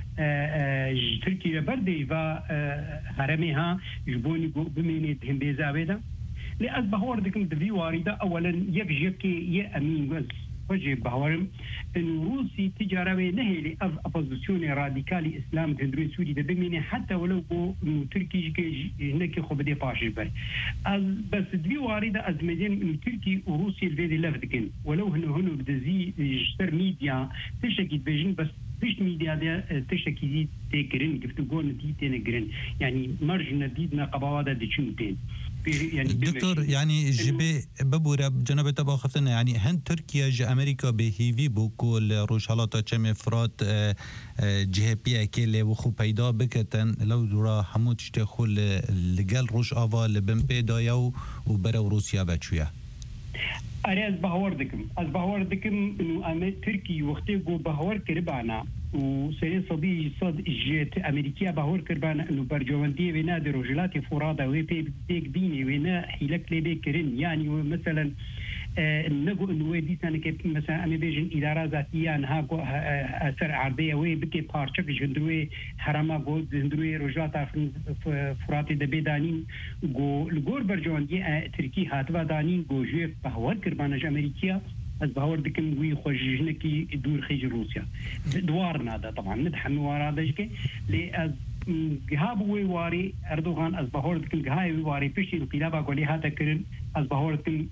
تركيا بردي فا هرميها جبوني بميني هم بيزاويدا لأصبح وردكم دبي واردة أولا يكجيك يا أمين وز وجه بهورم إنه روسي تجارة نهي لأف أبوزيسيون راديكالي إسلام تندري سوري دبميني حتى ولو بو إنه تركي جي هناك خبدي باشي بر بس دبي واردة أزمدين إنه تركي وروسي الفيدي لفتكن ولو هنو هنو بدزي جستر ميديا تشكي بيجين بس فيش ميديا ده تشكي دي تكرين كيف تقول نتي تنكرين يعني مرج نديدنا قبوادا ديشنتين يعني دكتور يعني جبي ببورا جناب تبا خفتنا يعني هن تركيا ج امريكا به هيفي بوكو روشالاتا چم فرات جه بي اكل وخو پیدا بکتن لو دورا همو تشت خل لگل روش آوا لبن پیدا یو و برا روسیا بچویا أنا أزبهور دكم أزبهور دكم إنه أم تركي وقتي جو بهور كربانا وسري صبي صد جيت أمريكية بهور كربانا إنه برجواندي ونا دروجلاتي فرادة وبي بيك بيني ونا حيلك لي بيكرين يعني مثلا نقول إنه ودي سنة كيف مثلا أنا بيجن إدارة ذاتية أنها جو أثر عرضية وي بكي بارشك جندروي حرامة جو جندروي رجلات فراتي دبيدانين جو الجور برجواندي تركي هاتوا دانين جو جيف بهور كربانا أمريكية از باور دكم وي خوجنكي دور خيج روسيا دوارنا هذا طبعا ندحن ورا دشكي لي از جهاب وي واري اردوغان از باور دكم جهاي وي واري بيشي انقلابا قولي هذا كرن از باور دكم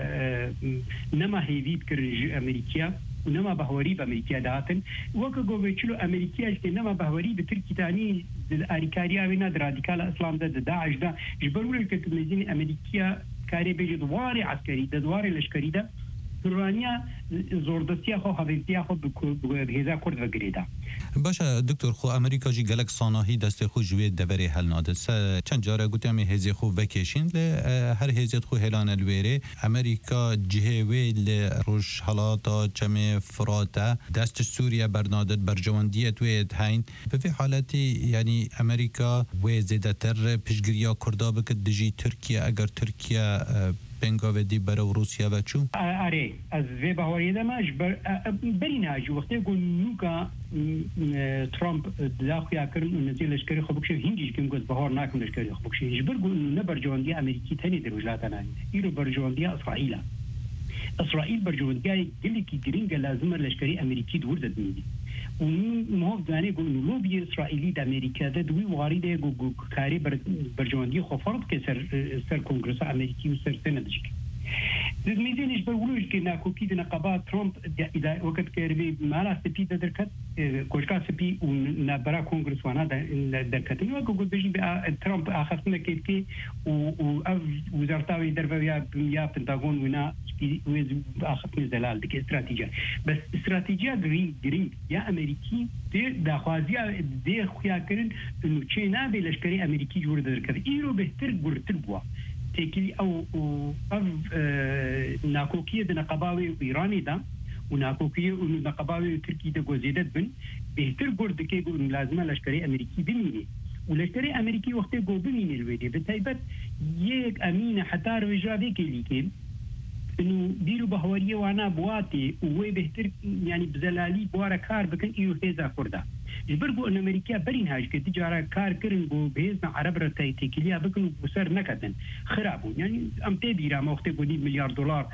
نما هيفيد كرن امريكا ونما بهوري بامريكا داتن وكو بيچلو امريكا نما بهوري بتركي تاني الاريكاريا وينا راديكال اسلام ده داعش ده جبروا الكتمزين امريكا كاري بيجي دواري عسكري ده دواري لشكري ده ترانيا زوردستيا خو حبيبتيا خو بهذا كرد وغريدا باشا دكتور خو امریکا جی گلک صناهی دست خو جوی دبری هل ناده چند جاره گوتم هزی خو وکیشین ل هر هزیت خو هلان الویره امریکا جهوی ل روش حالاتا چم فراتا دست سوریا برنادت برجواندیت وید هین به حالتی یعنی امریکا و زیادتر پیشگیری کردا بک دجی ترکیه اگر ترکیه بنگاوه دی برای روسیا و چون؟ آره از وی بهاری دماش بر برینه جو وقتی گو نوکا ترامپ داخل کردن و نزیل لشکری خوبکش هنگیش کم گذ بهار نکن لشکری خوبکش جبر گو نبرجواندی امریکی تنی در وجلاتنا ایرو برجواندی اسرائیل اسرائیل برجواندی گلی کی گرینگ لازم لشکری امریکی دور زد میدی ومهوف داني يقول إنه لوبي إسرائيلي دا أمريكا ده دوي وارده يقول كاري برجواندي خفرد كسر سر كونغرس أمريكي وسر سندجك ميزين إيش بقولوش كنا كوكيد نقابات ترامب إذا وقت كربي مالا سبي ده دركت كوشكا سبي ونبرا كونغرس وانا دركت إنه أقول بيجي ترامب آخرتنا كيف كي ووزارتاوي دربيا يا بنتاغون ونا ويز آخرتنا زلال دك استراتيجية بس استراتيجية جرين جرين يا أمريكي ده دخوازيا ده خيا كرن إنه تشينا بلشكري أمريكي جور دركت إيرو بهتر جور تربوا تكلي أو أو ناكوكية نقاباوي إيراني دا وناكوكية ونقاباوي تركي دا جوزيدت بن بهتر جورد كي جور لازمة لشكري أمريكي بميني ولشكري أمريكي وقت جو بميني الويدي بتايبت يك أمينة حتى رجع ذيك اللي كين إنه بيرو بهورية وانا بواتي ووي بهتر يعني بزلالي بوارا كار بكن إيو هيزا كوردا جبرقو أن أمريكا برين هاج كتجارة كار كرنجو بهزنا عرب رتاي تكليا بكن بسر نكدن خرابو يعني أم تبيرا ما وقت قديم مليار دولار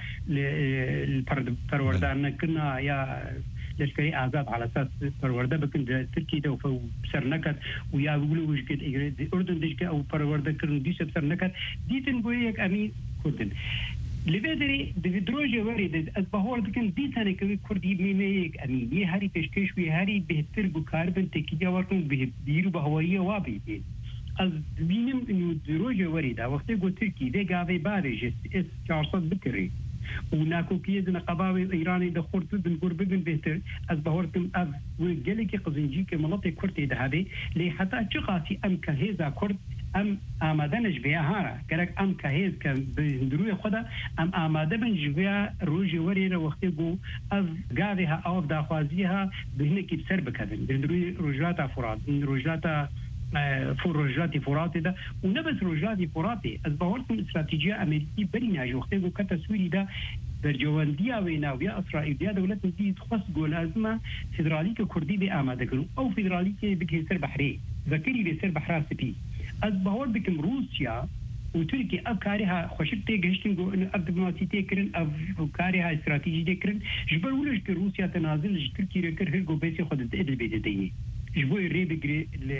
للپروردان كنا يا لشكري آزاد على أساس پرورده بكن تركي ده وبسر نكد ويا بيقولوا وش كده الأردن ديش أو پرورده كرن ديش بسر نكد ديتن قويك أمين كردن لبدري بدروجة ورد از بهور دكان دي سنة كوي كردي ميميك أمين يهاري تشكيش ويهاري بهتر بكاربن تكيجا وركن بيرو بهوائية وابي بين از بينم إنه دروجة ورد وقت يقول تركي ده قاوي بارج اس چارصد بكري وناكو كيدنا قباوي إيراني ده خورت بن قرب بن بهتر از بهورتم از وجلك قزنجي كمناطق كرتي ده هذه لي حتى تقاسي أم كهذا كرد ام آماده نجبیه ها گرک ام که هیز که بندروی خدا ام آماده بن جبیه روژی وری رو وقتی گو از گاوی ها او داخوازی ها بهنه کی بسر بکردن بندروی روجلات فرات روجلات فور روجلات فراتی ده و نه بس روجلات فراتی از باورتم استراتیجی امریکی بری ناجی وقتی گو که تصویری ده در جواندی و ناویا اسرائیل دولت دی تخص گول ازما فدرالی که کردی به آماده کنو او فدرالی که بگه سر بحری ذکری به سر بحرا سپی از باور بکم روسیا و ترکیه اب کاریها خوشت تگهشتن گو اب دیپلماسی تکرن اب کاریها استراتیجی تکرن جبر ولش که روسیا تنازل ترکیه رکر هر گو بیسی خود ادل بیده دینی جبوی ری بگری ل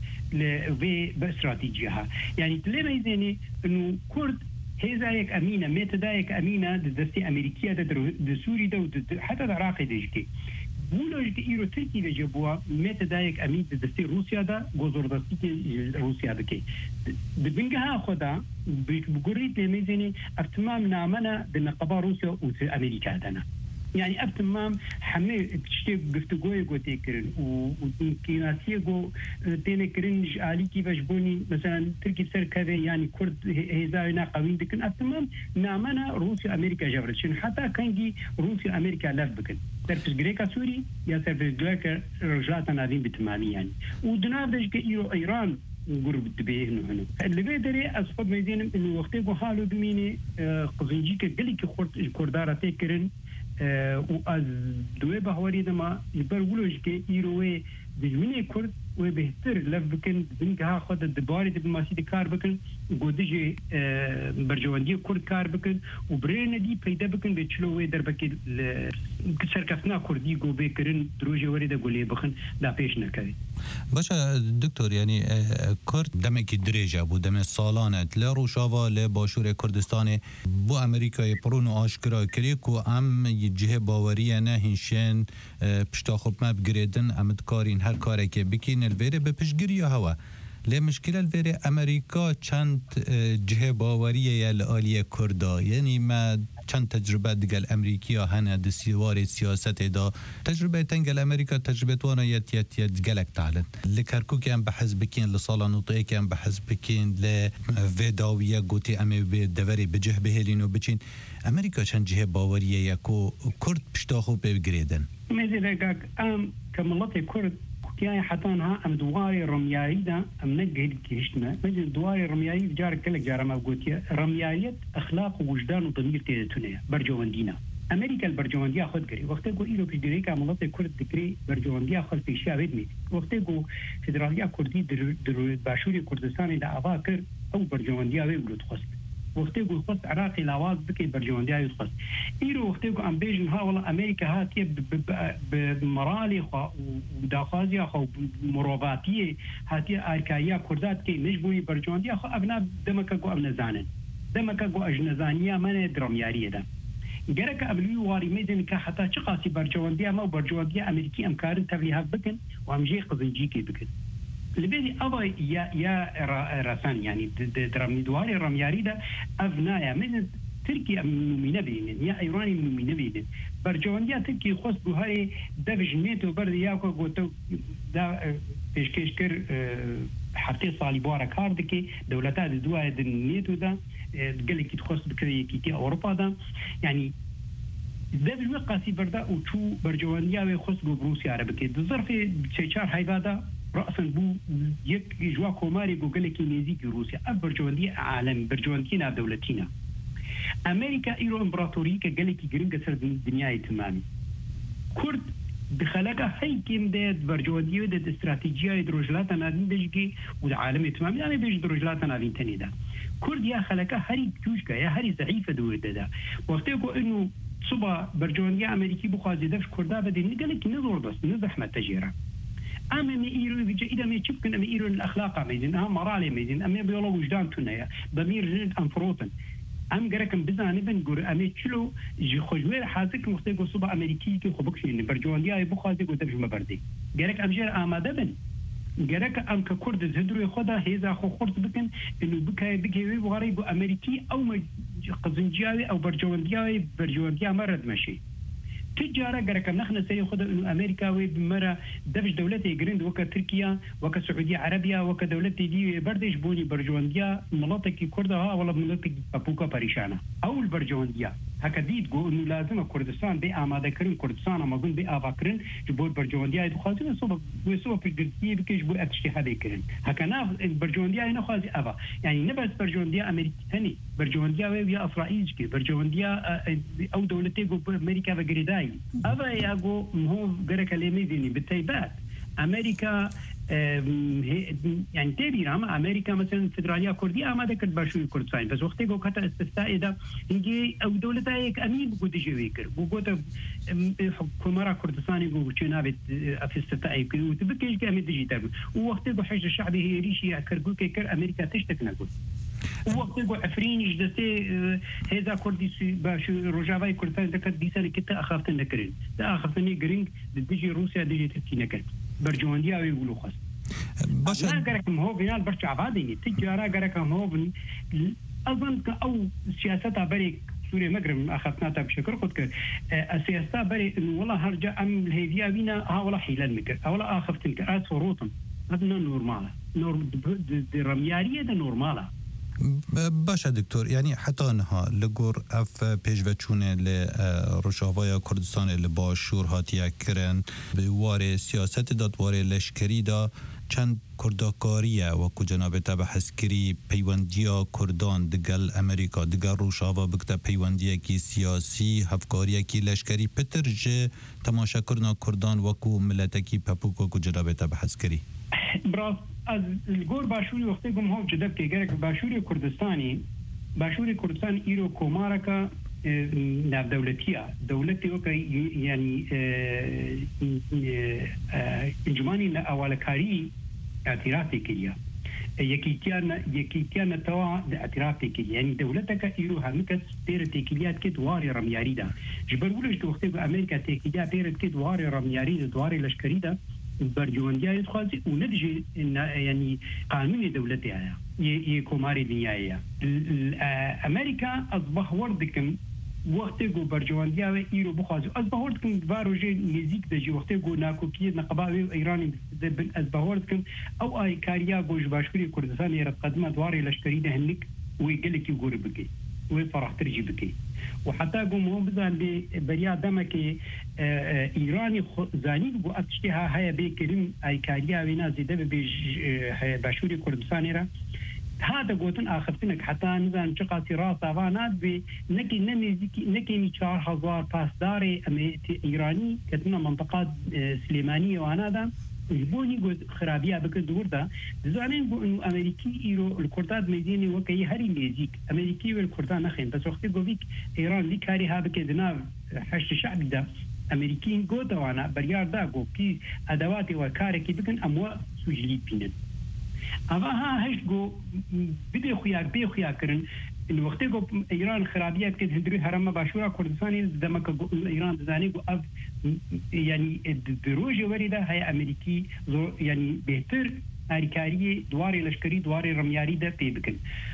ل وی باستراتیجیها يعني تلما يزني انه كرد هذا يك امينه متى دا يك امينه دستي امريكيه د سوري ده حتى العراق ديجتي بولوش دي ايرو تركي ده جبوا متى دا يك امين دستي روسيا ده غزور دستي روسيا ده كي بنجها خدا بقريت لميزني افتمام نامنا بالنقابه روسيا وامريكا دنا يعني افتمام حمي تشتي گفتگوی گوتی کرن و کیناسی گو تینه کرن علی کی بجبونی مثلا ترکی سر کده يعني كرد هزاینا قوین دکن افتمام نامنا روسيا امريكا جبرتشن حتى كانجي روسيا امريكا لاف بكن سرفس غريكا سوري يا سرفس غريكا رجعت نادين بتمامي يعني ودنافدش كيرو ايران قرب دبيه هنا اللي بيدري اصفد ميزين انه وقتي جو حالو بميني قزنجي كقلي كي كرداره تكرن و از دوی بهواری دما یبر ولوش که ایروی دجمنی کرد و بهتر لف بکن بنگها خود دباری دیپلماسی دی کار بکن گودجی برجواندی کرد کار بکن و برین دی پیدا بکن به چلوی در بکی سرکفنا کردی گو بکرن دروجی وری دا گولی بخن دا پیش نکرد باشه دکتور یعنی کرد دمکی دریجه بود دم سالانت لروشاوا لباشور کردستان بو امریکای پرون آشکرا کری که ام جهه باوریه نه هنشین پشتا خوب مب گریدن امد کارین هر کاری که بکین الویره به پشگیری هوا لی مشکل الویره امریکا چند جهه باوریه یا لآلیه کردا یعنی ما چند تجربه دیگل امریکی ها هنه دستیوار سیاست دا تجربه تنگل امریکا تجربه وانا یت یت یت گلک تعلن لکرکو که ام بحث بکین لسالا نوطعه که ام بحث بکین لویداویه گوتی امی به دوری بجه بهلینو بچین امریکا چند جهه باوریه یکو کرد پشتاخو بگریدن میزی لگاک ام کمالات کرد كيان حطانها ام دواري رمياري دا ام نجهد كيشتنا مثل دواري رمياري جار كلك جار ما قلت رميارية اخلاق ووجدان وضمير تيتونيا برجواندينا امريكا البرجوانديه خد قري وقت جو ايرو بيدري كاملات كرد دكري برجوانديه خد في شيء بدمي وقت جو فدراليه كردي در باشوري كردستان دا افاكر او برجوانديه ويقولوا تخص وقتی گو خود عراقی لواز بکی برجواندی های خود ایرو وقتی گو ام بیجن ها ولی امریکا هاتی بمرالی خوا و داخازی خوا و مروباتی هاتی ارکایی کردات که مجبوری برجواندی خوا ابنا دمکا گو ام نزانن دمکا گو اجنزانیه من درمیاریه ده گرک ابلوی واری میدن که حتی چه قاسی برجواندی ما و برجواندی امریکی امکارن تبلیغات بکن و ام جی قزنجی کی بکن لبيدي أبا يا يا راسان يعني درامي دواري رمياري ده أبنايا من تركيا من بينن يا إيراني من بينن برجوانديا تركيا خاص بهاي دبج نيتو برد ياكو قوتو دا بيشكيش كر حتى صالي بوارا كاردكي دولتات دواء النيتو ده قال لك تخص بكري كي أوروبا ده يعني دبج وقاسي بردا وشو برجوانديا خاص بروسيا عربكي الظرف تشيشار هايبادا رأساً بو يك جوا كوماري جوجل كينيزي روسيا برجواندية عالم برجواندينا دولتنا أمريكا إيرو إمبراطورية كجل كي جرينجا سر الدنيا تمامي كرد بخلاقة هاي كيم داد برجواندية داد استراتيجية دروجلات نادين دجي والعالم تمامي يعني بيج دروجلات نادين تاني دا كرد يا خلاقة هاري كوشكا يا هاري ضعيفة دور دا وقتكو إنه صبا برجواندية أمريكي بخازي دفش كردا بدي نقول كي نزور بس نزحمة تجيرة أما ميرو بيجي إذا ما يشوفكن أما ميرو الأخلاق ميزين أهم مرالي ميزين أما بيولو وجدان تنايا ضمير جد أنفروتن أم جركم بزاني بنقول أما تشلو جي خجوير حاسك مختلف صبا أمريكي كي خبكش إن برجوانديا يبخازي قدامش مبردي جرك أم جر آمادة بن جرك أم ككرد زدرو خدا هذا خو خرط بكن إنه بكاي بكاي وغري جو أمريكي أو قزنجياوي أو برجواندياوي برجوانديا مرد ماشي تجارة جرك نحن سيأخذ إنه أمريكا وبمرة دفش دولتي جريند وك تركيا وك السعودية عربية وك دولتي دي بردش بوني برجوانديا مناطق كردها ولا مناطق بابوكا بريشانة أو البرجوانديا هكذا تقول إنه لازم كردستان بي آماده كرين كردستان أما قلن بي آفا كرين جبور برجوانديا يدخلون وصوب وصوب في الجنسية بكيش بو اجتهاد كرين هكذا البرجوانديا هنا خازي آفا يعني نبس برجوانديا أمريكا هني برجوانديا ويا إسرائيل كي برجوانديا أو دولتي جو أمريكا وجريداي أبا ياجو مهو جرك لميزني بالتيبات أمريكا يعني تبي رام أمريكا مثلا فدرالية كردية أما ذكر باشوي كردستان بس وقت جو كتا استثناء إذا إنجي أو دولتها هيك أمين بقول تجيبيكر بقول حكومة كردستاني بقول شنو بت في استثناء يكون وتبكيش كأمين ديجيتال ووقت جو حج الشعب هي ريشي كرجو كيكر أمريكا تشتكنا قول ووقت جو عفرين جدتي هذا كردي باشو رجاوي كردستان ذكر ديسان كتا أخافت نكرين لا أخافتني جرينج تجي روسيا تجي تركيا نكرين برجوانديا ويقولوا خاص باش أنا قرأكم هو بنال برشة عباديني تجارة قرأكم هو بن أظن أو سياستها بريك سوريا مغرب أخذناها بشكل قد السياسة بري إنه والله هرجع أم الهيفيا بينا ها ولا حيلان مكر ولا أخفت الكرات فروتم هذا نورمالة نور الرميارية ده نورمالة باشا دكتور يعني حتى انها لگور اف پیشوچونه لروشاوای کردستان اللي باشور هاتیه کرن به واره سیاست داد واره لشکری دا چند کرداکاریه و کو جناب تبع حسکری پیوندیا کردان دگل امریکا دگل روشاوا بکتا پیوندیه کی سیاسی هفکاریه کی لشکری پتر جه تماشا کرنا کردان و کو ملتکی پپوک و کو جناب تبع حسکری براس از الگور باشوری وقتی گم هم جدب که گرک باشوری کردستانی باشوری کردستان ایرو کومارکا ناب دولتیه دولتی وکا یعنی انجمانی اولکاری اعترافی کلیه یکیتیان یکیتیان توا اعترافی کلیه یعنی دولتک ایرو همکس تیر تکلیات که دواری رمیاری ده جبر ولش تو وقتی امریکا تکلیات تیر که دواری رمیاری ده دواری لشکری ده برجوانديا يدخل وندجي يعني قانون دولتها هي كوماري دنيايا امريكا اصبح وردكم وقت جو برجوانديا ايرو بخاز اصبح وردكم باروجي نزيك دجي وقت جو ناكوكيه نقباوي ايراني اصبح وردكم او اي كاريا جوج باشوري كردستان يرقدم دواري لشكري دهنك ويقلك يقول بكي وفرح ترجي بكي وحتى قوم هم بزان بريا دمك إيراني زاني بقو أتشتها هيا بكلم أي كاريا وينا زيدا بيج باشوري كردستان را هذا قوتن آخرتنك حتى نزان شقاتي راسا وانات بي نكي نميزيكي نكي ميشار هزار باسداري إيراني كتنا منطقات سليمانية وانادا البوني قد خرابية بك الدور ده زانين بو انه امريكي ايرو الكرداد ميديني وكي هري ميزيك امريكي والكردان نخين بس وقت قوفيك ايران لي كاري هابك دنا حشت شعب ده امريكيين قوتا وانا بريار دا قو كي ادواتي وكاركي بكن اموا سجلي بينن اما ها هشت قو بدي خياك بي خياكرن إن وقت جو إيران خرابيات كده هندري هرم باشورا كردستاني دمك جو إيران زاني جو أب يعني دروج ورده هي أمريكي يعني بهتر أريكاري دواري لشكري دواري رمياري ده بيبكن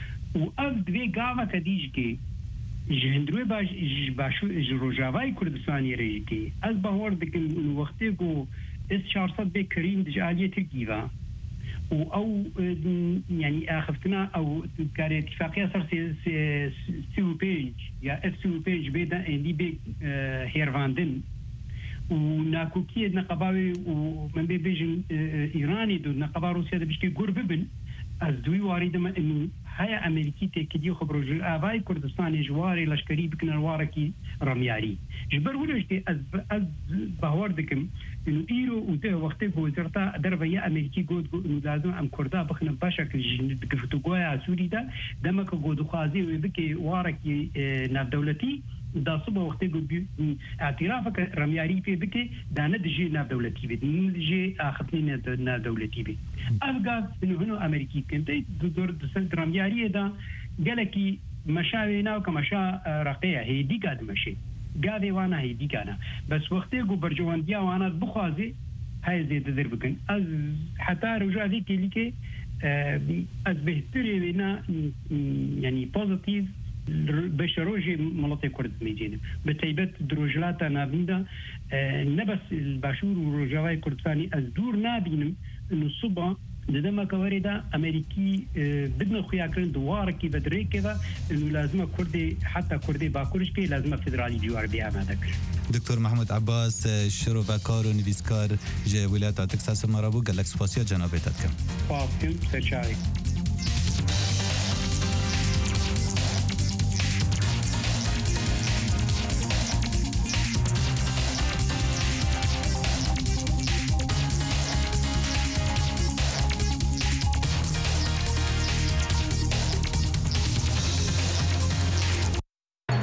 وأب دوي قاوة كديج كي جهندروي باش باشو روجاواي كردستاني ريكي أز بهور دكن وقت جو إس شارصد بكريم دجالية تركيبا أو يعني أخفتنا أو كان اتفاقية صار سي سي سيو بيج يا اف سيو بيج بيدا اللي بي هيرفاندن وناكوكية نقباوي ومن بي بيجن إيراني دو نقبا روسيا ده بيشكي قرب بن از دوی وارد ما انه هيا امريكي تكدي خبرو جل اباي كردستان جواري لشكري بكنا واركي رمياري جبر ولشتي از از باوردكم انه ايرو وده وقت وزرتا دربيا امريكي جود انه لازم ام كردا بخنا بشكل دفتوغويا سوري ده دمك جود خازي وبكي واركي ناف دولتي دا صبح وقت جو اعترافك رمياري في بكي دا ندجي ناف دولتي بي ندجي اخذني ناف دولتي بي افغان انه هنا امريكي كنت دور دسنت رمياري دا قالكي مشاوينا وكمشا رقيه هي دي قاعد مشي قاعد وانا هي دي كان بس وقت جو برجوانديا وانا بخازي هاي زي تدربكن از حتى رجع ذيك اللي كي از بهتري بينا يعني بوزيتيف بشروجي مناطق كرد ميجين بتيبت دروجلاتا نابينا نبس الباشور وروجاوي كردستاني الدور نابين انه الصبح لدما كوريدا امريكي بدنا خويا كرن دواركي بدريكيفا انه لازم كردي حتى كردي باكورش كي لازم فدرالي جوار بي امادك. دكتور محمود عباس شروفکار و نویسکار جه ولایت تکساس مرابو گلکس فاسیا جنابتت کم. فاطم سچاری.